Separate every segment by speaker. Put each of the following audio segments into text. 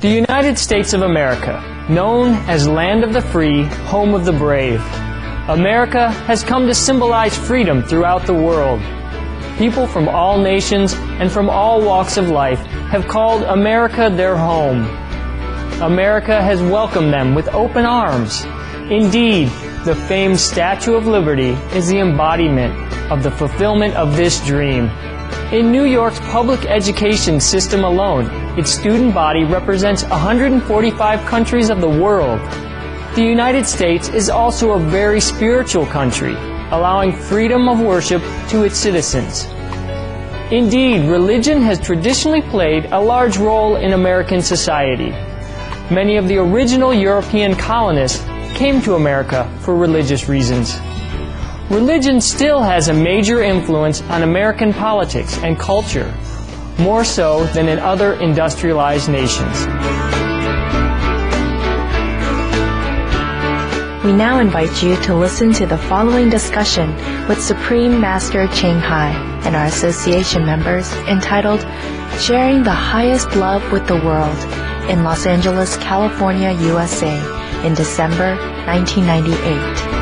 Speaker 1: The United States of America, known as Land of the Free, Home of the Brave. America has come to symbolize freedom throughout the world. People from all nations and from all walks of life have called America their home. America has welcomed them with open arms. Indeed, the famed Statue of Liberty is the embodiment of the fulfillment of this dream. In New York's public education system alone, its student body represents 145 countries of the world. The United States is also a very spiritual country, allowing freedom of worship to its citizens. Indeed, religion has traditionally played a large role in American society. Many of the original European colonists came to America for religious reasons. Religion still has a major influence on American politics and culture, more so than in other industrialized nations.
Speaker 2: We now invite you to listen to the following discussion with Supreme Master Ching Hai and our association members entitled Sharing the Highest Love with the World in Los Angeles, California, USA in December 1998.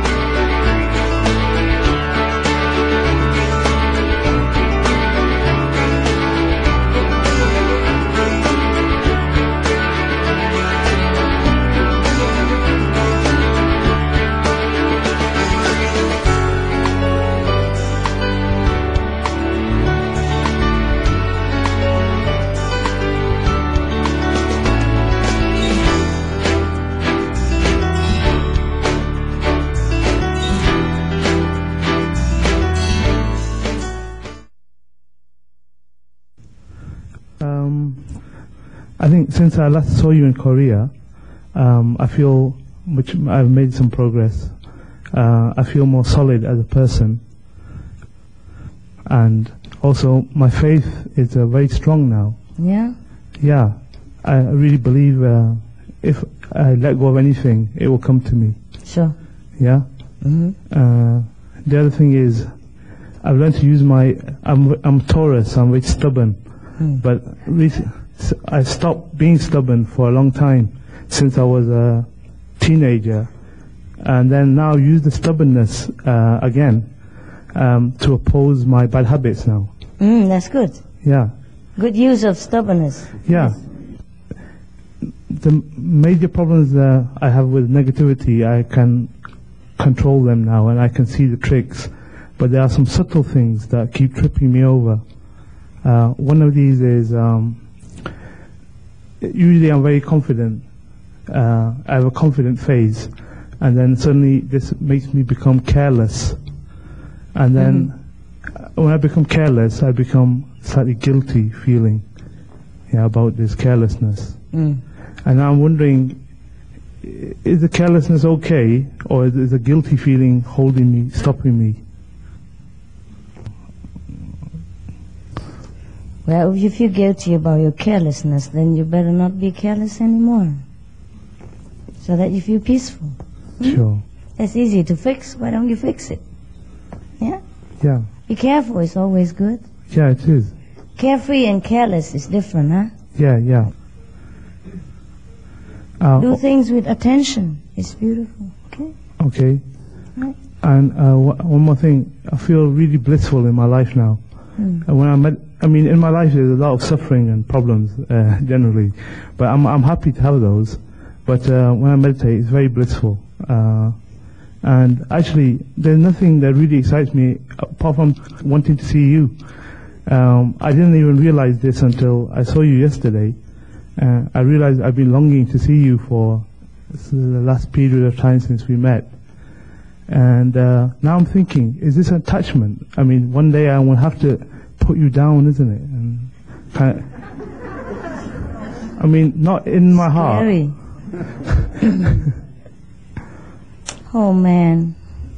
Speaker 3: I think since I last saw you in Korea, I feel, which I've made some progress, I feel more solid as a person. And also my faith is very strong now.
Speaker 4: Yeah?
Speaker 3: Yeah. I really believe if I let go of anything, it will come to me.
Speaker 4: Sure.
Speaker 3: Yeah?
Speaker 4: Mm-hmm.
Speaker 3: The other thing is, I've learned to use I'm Taurus, I'm very stubborn. But I stopped being stubborn for a long time, since I was a teenager, and then now use the stubbornness again to oppose my bad habits now.
Speaker 4: That's good.
Speaker 3: Yeah.
Speaker 4: Good use of stubbornness.
Speaker 3: Yeah. The major problems I have with negativity, I can control them now, and I can see the tricks. But there are some subtle things that keep tripping me over. One of these is, usually I'm very confident. I have a confident phase, and then suddenly this makes me become careless. And then when I become careless, I become slightly guilty feeling about this carelessness. And I'm wondering, is the carelessness okay, or is the guilty feeling holding me, stopping me?
Speaker 4: Well, if you're guilty about your carelessness, then you better not be careless anymore, so that you feel peaceful.
Speaker 3: Sure.
Speaker 4: That's easy to fix. Why don't you fix it? Yeah?
Speaker 3: Yeah.
Speaker 4: Be careful is always good.
Speaker 3: Yeah, it is.
Speaker 4: Carefree and careless is different, huh?
Speaker 3: Yeah, yeah.
Speaker 4: Do things with attention. It's beautiful. Okay?
Speaker 3: Okay.
Speaker 4: Right.
Speaker 3: And one more thing. I feel really blissful in my life now. When in my life there's a lot of suffering and problems generally, but I'm happy to have those. But when I meditate, it's very blissful. And actually, there's nothing that really excites me apart from wanting to see you. I didn't even realize this until I saw you yesterday. I realized I've been longing to see you for the last period of time since we met. And now I'm thinking, is this attachment? I mean, one day I will have to put you down, isn't it? And kind of, I mean, not in my heart.
Speaker 4: Scary. Oh, man.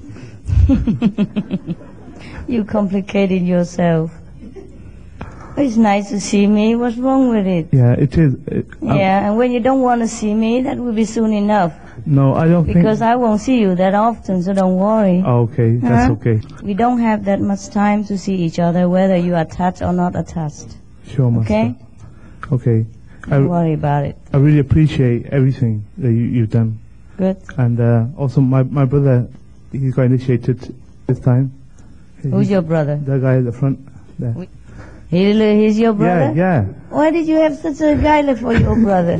Speaker 4: You complicated yourself. It's nice to see me. What's wrong with it?
Speaker 3: Yeah, it is.
Speaker 4: Yeah, and when you don't want to see me, that will be soon enough.
Speaker 3: No, I don't think...
Speaker 4: Because I won't see you that often, so don't worry.
Speaker 3: Oh, okay, that's okay.
Speaker 4: We don't have that much time to see each other, whether you are attached or not attached.
Speaker 3: Sure, Master.
Speaker 4: Okay?
Speaker 3: Okay.
Speaker 4: Don't worry about it.
Speaker 3: I really appreciate everything that you've done.
Speaker 4: Good.
Speaker 3: And also my brother, he got initiated this time.
Speaker 4: Who's your brother?
Speaker 3: The guy at the front there.
Speaker 4: He's your brother?
Speaker 3: Yeah.
Speaker 4: Why did you have such a guy for your brother?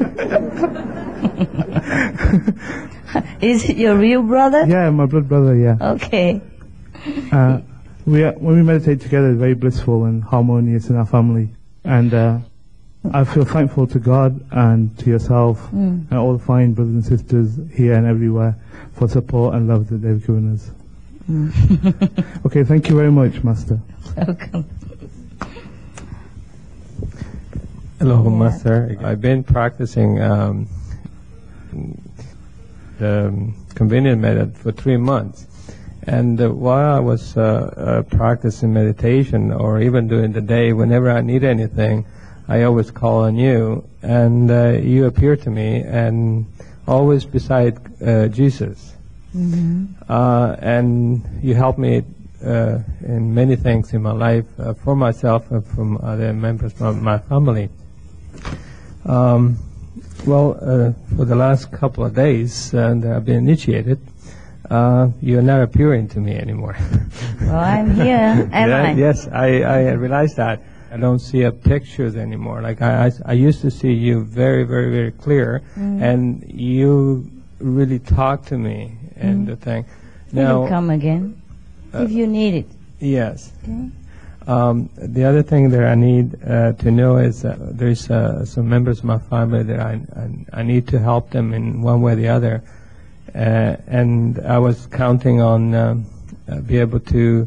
Speaker 4: Is it your real brother?
Speaker 3: Yeah, my blood brother, yeah.
Speaker 4: Okay.
Speaker 3: When we meditate together, it's very blissful and harmonious in our family. And I feel thankful to God and to yourself and all the fine brothers and sisters here and everywhere for support and love that they've given us. Okay, thank you very much, Master.
Speaker 4: Welcome.
Speaker 5: Hello, Master. I've been practicing the convenient method for 3 months. And while I was practicing meditation, or even during the day, whenever I need anything, I always call on you, and you appear to me, and always beside Jesus. And you help me in many things in my life, for myself and from other members of my family. For the last couple of days, and I've been initiated, you're not appearing to me anymore.
Speaker 4: Well, I'm here, am I?
Speaker 5: Yes, I realize that. I don't see pictures anymore. Like I used to see you very, very, very clear, and you really talk to me and the thing.
Speaker 4: Now, you'll come again if you need it.
Speaker 5: Yes.
Speaker 4: Okay.
Speaker 5: The other thing that I need to know is there's some members of my family that I need to help them in one way or the other. And I was counting on be able to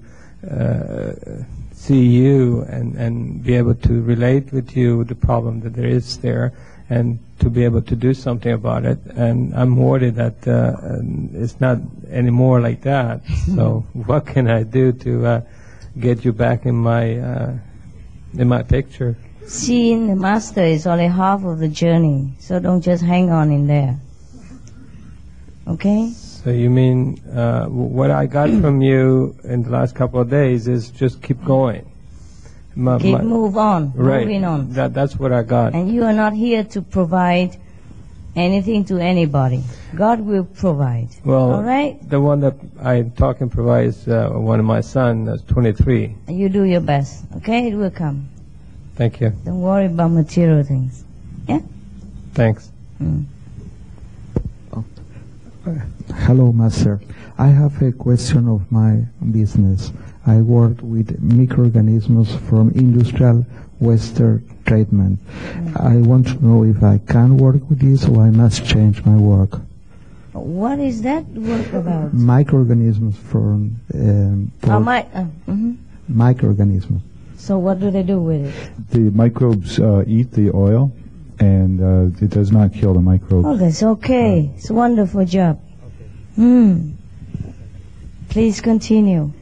Speaker 5: see you and be able to relate with you the problem that there is there, and to be able to do something about it. And I'm worried that it's not anymore like that. So what can I do to get you back in my picture?
Speaker 4: Seeing the Master is only half of the journey, so don't just hang on in there. Okay?
Speaker 5: So you mean what I got from you in the last couple of days is just keep going.
Speaker 4: Move on,
Speaker 5: right.
Speaker 4: moving on.
Speaker 5: That's what I got.
Speaker 4: And you are not here to provide anything to anybody. God will provide.
Speaker 5: Well,
Speaker 4: all right?
Speaker 5: The one that I talk and provide is one of my sons, that's 23.
Speaker 4: And you do your best, okay? It will come.
Speaker 5: Thank you.
Speaker 4: Don't worry about material things. Yeah?
Speaker 5: Thanks.
Speaker 6: Hello, Master. I have a question of my business. I work with microorganisms from industrial Western treatment. I want to know if I can work with this or I must change my work.
Speaker 4: What is that work about?
Speaker 6: Microorganisms from... microorganisms.
Speaker 4: So what do they do with it?
Speaker 7: The microbes eat the oil, and it does not kill the microbes.
Speaker 4: Oh, that's okay. It's a wonderful job. Please continue.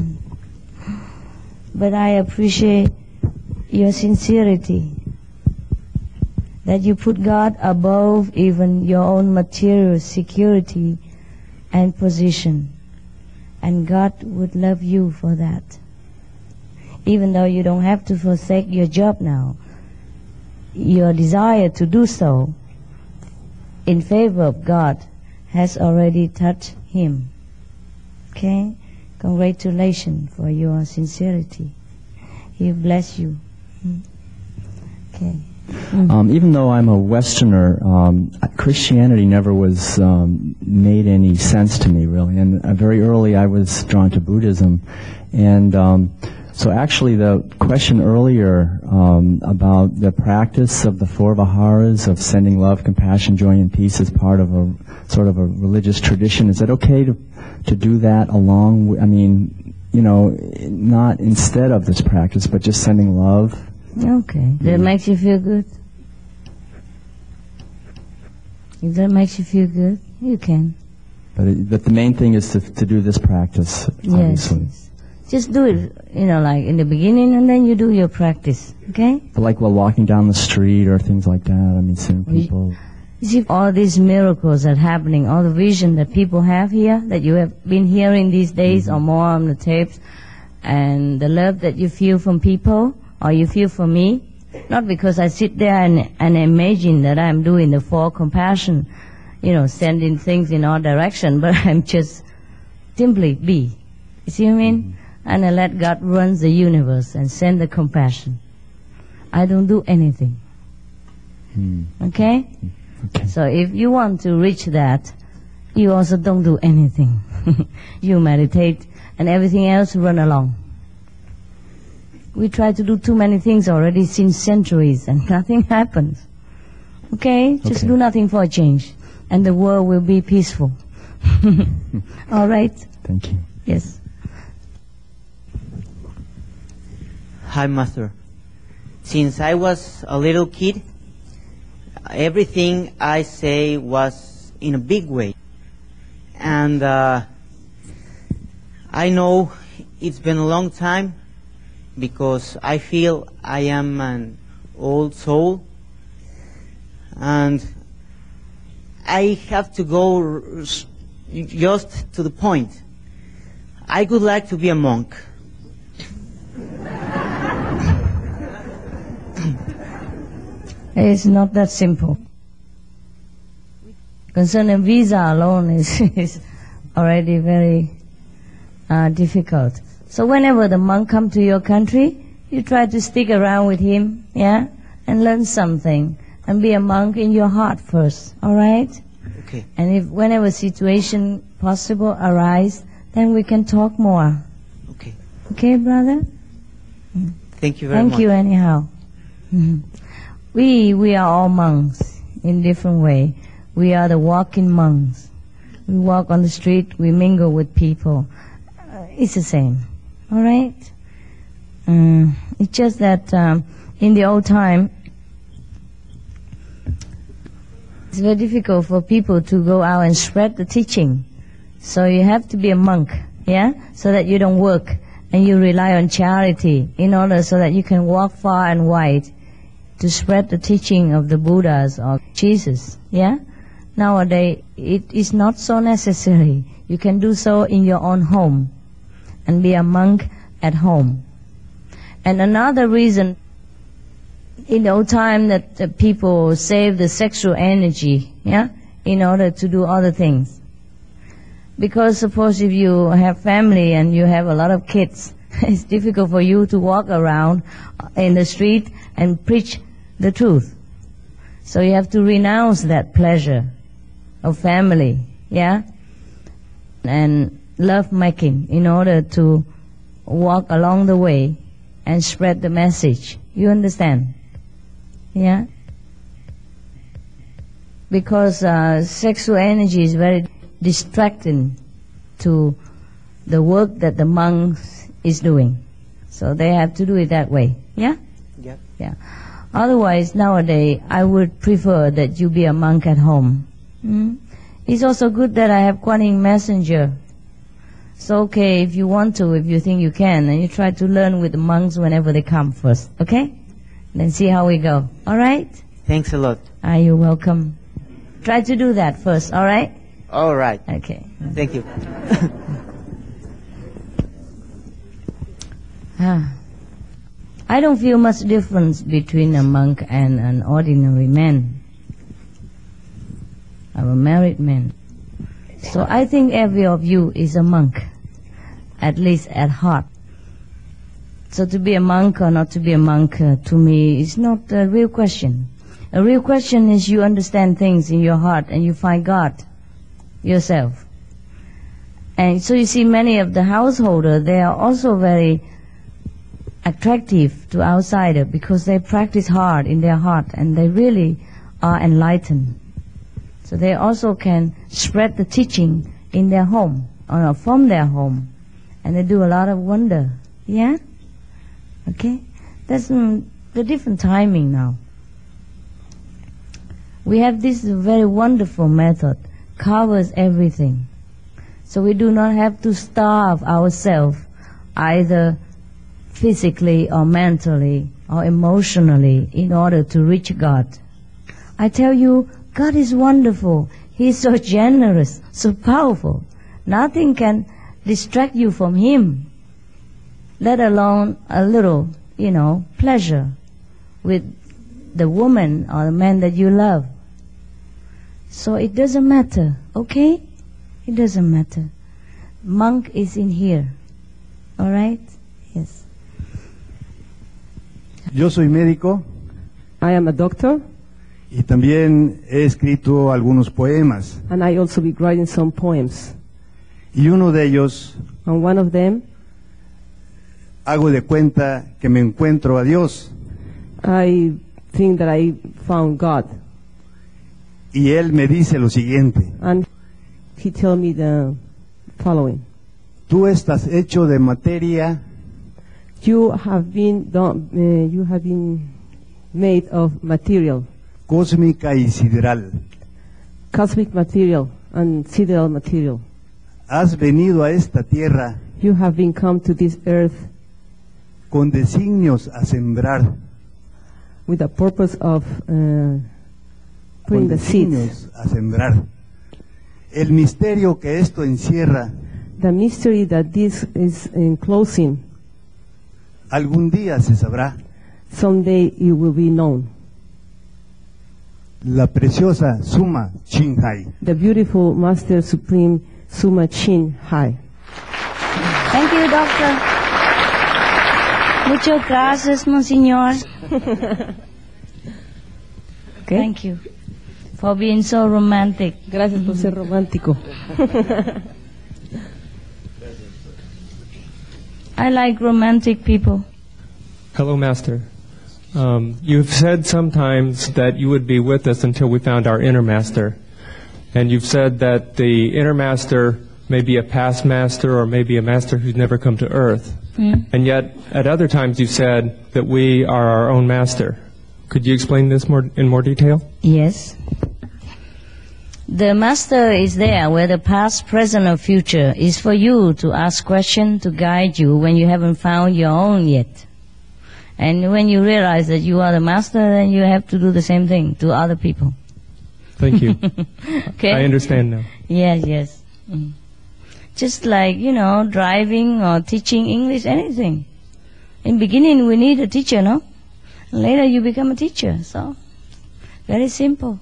Speaker 4: But I appreciate your sincerity, that you put God above even your own material security and position. And God would love you for that. Even though you don't have to forsake your job now, your desire to do so in favor of God has already touched him. Okay? Congratulations for your sincerity. He bless you. Okay.
Speaker 8: Even though I'm a Westerner, Christianity never was made any sense to me, really. And very early I was drawn to Buddhism. And so actually the question earlier about the practice of the four Viharas, of sending love, compassion, joy, and peace as part of a sort of a religious tradition, is it okay to do that along, not instead of this practice, but just sending love?
Speaker 4: Okay. That makes you feel good? If that makes you feel good, you can.
Speaker 8: But the main thing is to do this practice, obviously.
Speaker 4: Yes. Just do it, like in the beginning, and then you do your practice, okay?
Speaker 8: But like while walking down the street or things like that, seeing people...
Speaker 4: You see all these miracles that are happening, all the vision that people have here, that you have been hearing these days or more on the tapes, and the love that you feel from people, or you feel from me, Not because I sit there and imagine that I'm doing the four compassion, sending things in all direction, but I'm just simply be. You see what I mean? And I let God run the universe and send the compassion. I don't do anything. Okay? So if you want to reach that, you also don't do anything. You meditate and everything else run along. We try to do too many things already since centuries and nothing happens. Okay? Just do nothing for a change and the world will be peaceful. All right?
Speaker 8: Thank you.
Speaker 4: Yes.
Speaker 9: Hi, Master. Since I was a little kid, everything I say was in a big way. And I know it's been a long time because I feel I am an old soul. And I have to go just to the point. I would like to be a monk.
Speaker 4: It's not that simple. Concerning visa alone is already very difficult. So whenever the monk comes to your country, you try to stick around with him, yeah, and learn something, and be a monk in your heart first, all right?
Speaker 9: Okay.
Speaker 4: And if whenever situation possible arise, then we can talk more.
Speaker 9: Okay.
Speaker 4: Okay, brother?
Speaker 9: Thank you very much.
Speaker 4: Thank you anyhow. We are all monks in different way. We are the walking monks. We walk on the street, we mingle with people. It's the same. All right? It's just that in the old time, it's very difficult for people to go out and spread the teaching. So you have to be a monk, yeah? So that you don't work and you rely on charity in order so that you can walk far and wide to spread the teaching of the Buddhas or Jesus, yeah? Nowadays, it is not so necessary. You can do so in your own home and be a monk at home. And another reason, in the old time, that the people save the sexual energy, yeah, in order to do other things. Because suppose if you have family and you have a lot of kids, it's difficult for you to walk around in the street and preach the truth. So you have to renounce that pleasure of family, yeah, and love making in order to walk along the way and spread the message. You understand? Yeah? Because sexual energy is very distracting to the work that the monks is doing. So they have to do it that way. Yeah?
Speaker 9: Yep.
Speaker 4: Yeah. Otherwise, nowadays, I would prefer that you be a monk at home. It's also good that I have Kuan Yin messenger. So, okay, if you want to, if you think you can, and you try to learn with the monks whenever they come first, okay? Then see how we go. All right?
Speaker 9: Thanks a lot.
Speaker 4: You're welcome. Try to do that first, all right?
Speaker 9: All right.
Speaker 4: Okay.
Speaker 9: Thank you.
Speaker 4: I don't feel much difference between a monk and an ordinary man. I'm a married man. So I think every of you is a monk, at least at heart. So to be a monk or not to be a monk, to me, is not a real question. A real question is you understand things in your heart and you find God yourself. And so you see many of the householders, they are also very attractive to outsiders because they practice hard in their heart and they really are enlightened. So they also can spread the teaching in their home or from their home, and they do a lot of wonder. Yeah? Okay? That's the different timing now. We have this very wonderful method, covers everything. So we do not have to starve ourselves either physically or mentally or emotionally in order to reach God. I tell you, God is wonderful. He is so generous, so powerful. Nothing can distract you from Him, let alone a little, pleasure with the woman or the man that you love. So it doesn't matter, okay? It doesn't matter. Monk is in here. All right? Yes.
Speaker 10: Yo soy médico.
Speaker 11: I am a doctor.
Speaker 10: Y también he escrito algunos poemas.
Speaker 11: And I also be writing some poems.
Speaker 10: Y uno de ellos,
Speaker 11: And one of them,
Speaker 10: hago de cuenta que me encuentro a Dios.
Speaker 11: I think that I found God.
Speaker 10: Y él me dice lo siguiente.
Speaker 11: And he told me the following.
Speaker 10: Tú estás hecho de materia.
Speaker 11: You have been made of material.
Speaker 10: Cósmica y sideral.
Speaker 11: Cosmic material and sideral material.
Speaker 10: Has venido a esta tierra.
Speaker 11: You have been come to this earth
Speaker 10: con designios a sembrar.
Speaker 11: With the purpose of putting the seeds.
Speaker 10: A sembrar. El misterio que esto encierra.
Speaker 11: The mystery that this is enclosing.
Speaker 10: Algún día se sabrá.
Speaker 11: Someday it will be known.
Speaker 10: La preciosa Suma Chin Hai.
Speaker 11: The beautiful Master Supreme Suma Chin Hai.
Speaker 4: Thank you, doctor. Muchas gracias, Monsignor. Okay. Thank you for being so romantic.
Speaker 11: Gracias por ser romántico.
Speaker 4: I like romantic people.
Speaker 5: Hello, Master. You've said sometimes that you would be with us until we found our inner master. And you've said that the inner master may be a past master or maybe a master who's never come to earth. And yet, at other times, you've said that we are our own master. Could you explain this in more detail?
Speaker 4: Yes. The master is there where the past, present, or future is for you to ask questions to guide you when you haven't found your own yet. And when you realize that you are the master, then you have to do the same thing to other people.
Speaker 5: Thank you.
Speaker 4: Okay?
Speaker 5: I understand now.
Speaker 4: Yes, yes. Just like, driving or teaching English, anything. In beginning, we need a teacher, no? Later, you become a teacher. So, very simple.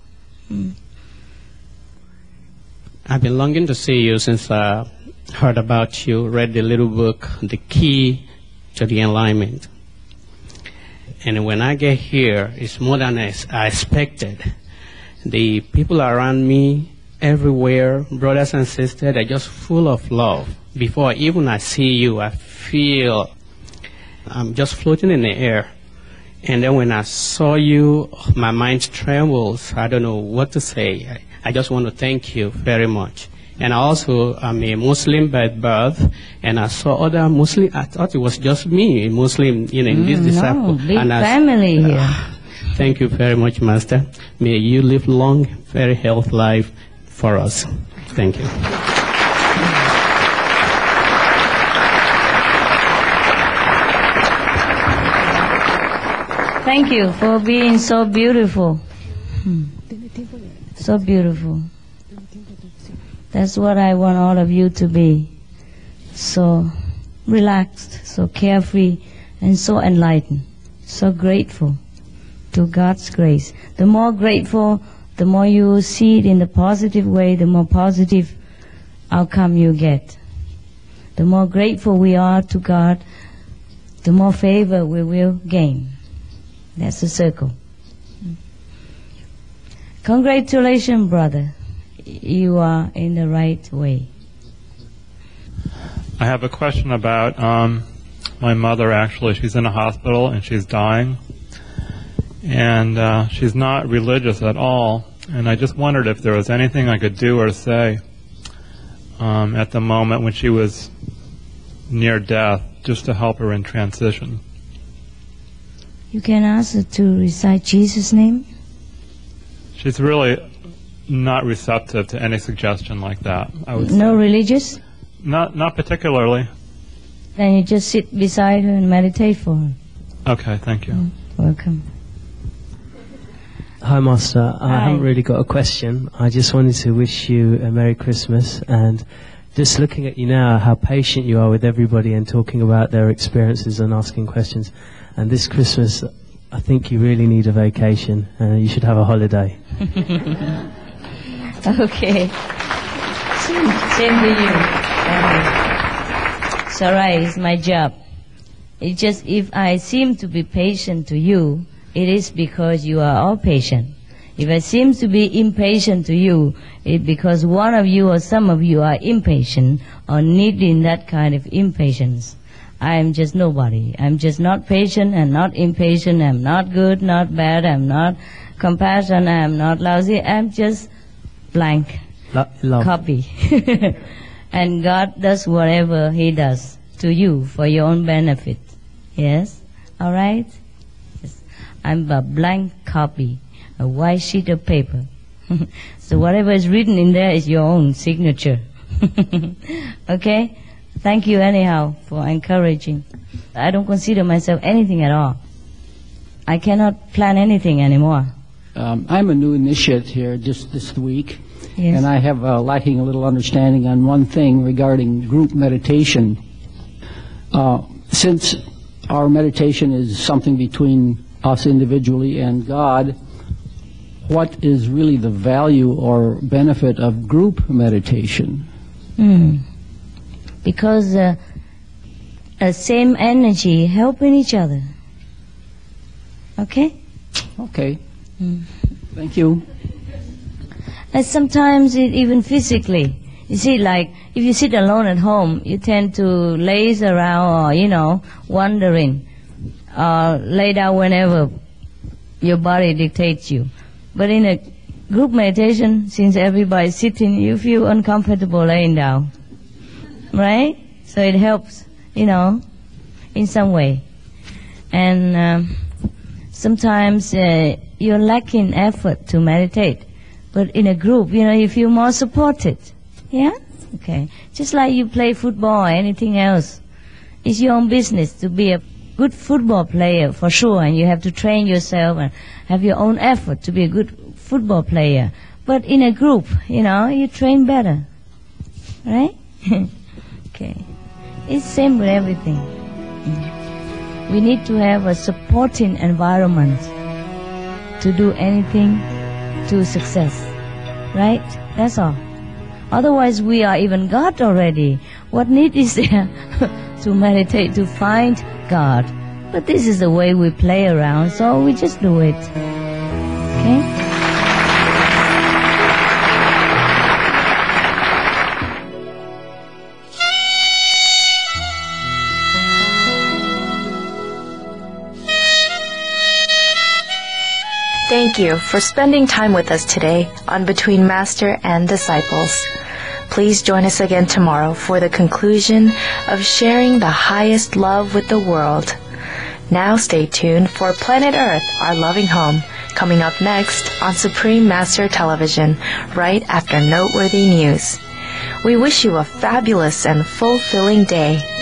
Speaker 12: I've been longing to see you since I heard about you, read the little book, The Key to the Enlightenment. And when I get here, it's more than I expected. The people around me, everywhere, brothers and sisters, they're just full of love. Before even I see you, I feel I'm just floating in the air. And then when I saw you, my mind trembles. I don't know what to say. I just want to thank you very much. And also, I'm a Muslim by birth, and I saw other Muslim. I thought it was just me, a Muslim, in this disciple.
Speaker 4: No, big family here.
Speaker 12: Thank you very much, Master. May you live long, very healthy life for us. Thank you.
Speaker 4: Thank you for being so beautiful. So beautiful. That's what I want all of you to be. So relaxed, so carefree, and so enlightened. So grateful to God's grace. The more grateful, the more you see it in the positive way, the more positive outcome you get. The more grateful we are to God, the more favor we will gain. That's the circle. Congratulations, brother. You are in the right way.
Speaker 13: I have a question about my mother, actually. She's in a hospital and she's dying. And she's not religious at all. And I just wondered if there was anything I could do or say at the moment when she was near death, just to help her in transition.
Speaker 4: You can ask her to recite Jesus' name.
Speaker 13: She's really not receptive to any suggestion like that, I would say.
Speaker 4: No religious?
Speaker 13: Not particularly.
Speaker 4: Then you just sit beside her and meditate for her.
Speaker 13: Okay, thank you.
Speaker 4: Welcome.
Speaker 14: Hi, Master. I
Speaker 4: Hi.
Speaker 14: haven't really got a question. I just wanted to wish you a Merry Christmas, and just looking at you now, how patient you are with everybody and talking about their experiences and asking questions. And this Christmas, I think you really need a vacation. You should have a holiday.
Speaker 4: Okay. Same to you. It's all right. It's my job. It's just if I seem to be patient to you, it is because you are all patient. If I seem to be impatient to you, it's because one of you or some of you are impatient or needing that kind of impatience. I am just nobody. I'm just not patient and not impatient. I'm not good, not bad. I'm not compassionate. I'm not lousy. I'm just blank copy. And God does whatever He does to you for your own benefit. Yes? All right? Yes. I'm a blank copy, a white sheet of paper. So whatever is written in there is your own signature. Okay? Thank you anyhow for encouraging. I don't consider myself anything at all. I cannot plan anything anymore.
Speaker 15: I'm a new initiate here just this week,
Speaker 4: Yes.
Speaker 15: and I have lacking a little understanding on one thing regarding group meditation. Since our meditation is something between us individually and God, what is really the value or benefit of group meditation?
Speaker 4: Because same energy helping each other. Okay?
Speaker 15: Okay. Thank you.
Speaker 4: And sometimes even physically. You see, like, if you sit alone at home, you tend to laze around or, wandering, lay down whenever your body dictates you. But in a group meditation, since everybody's sitting, you feel uncomfortable laying down. Right? So it helps, in some way. And sometimes you're lacking effort to meditate. But in a group, you feel more supported. Yeah? Okay. Just like you play football or anything else. It's your own business to be a good football player, for sure. And you have to train yourself and have your own effort to be a good football player. But in a group, you train better. Right? Okay. It's same with everything. We need to have a supporting environment to do anything to success. Right? That's all. Otherwise, we are even God already. What need is there to meditate, to find God? But this is the way we play around, so we just do it. Okay?
Speaker 2: Thank you for spending time with us today on Between Master and Disciples. Please join us again tomorrow for the conclusion of sharing the highest love with the world. Now stay tuned for Planet Earth, Our Loving Home, coming up next on Supreme Master Television, right after Noteworthy News. We wish you a fabulous and fulfilling day.